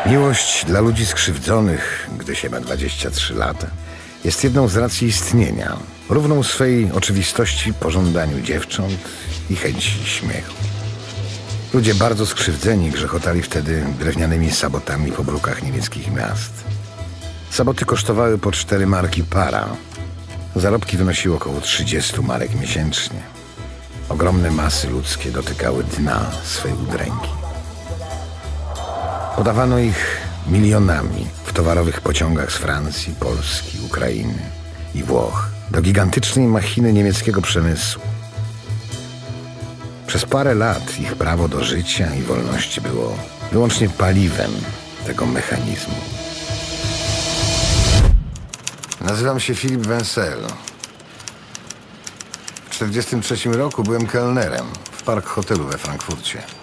Miłość dla ludzi skrzywdzonych, gdy się ma 23 lata, jest jedną z racji istnienia, równą swej oczywistości pożądaniu dziewcząt i chęci śmiechu. Ludzie bardzo skrzywdzeni grzechotali wtedy drewnianymi sabotami po brukach niemieckich miast. Saboty kosztowały po 4 marki para. Zarobki wynosiły około 30 marek miesięcznie. Ogromne masy ludzkie dotykały dna swej udręki. Podawano ich milionami w towarowych pociągach z Francji, Polski, Ukrainy i Włoch do gigantycznej machiny niemieckiego przemysłu. Przez parę lat ich prawo do życia i wolności było wyłącznie paliwem tego mechanizmu. Nazywam się Philippe Vincel. W 1943 roku byłem kelnerem w Park Hotelu we Frankfurcie.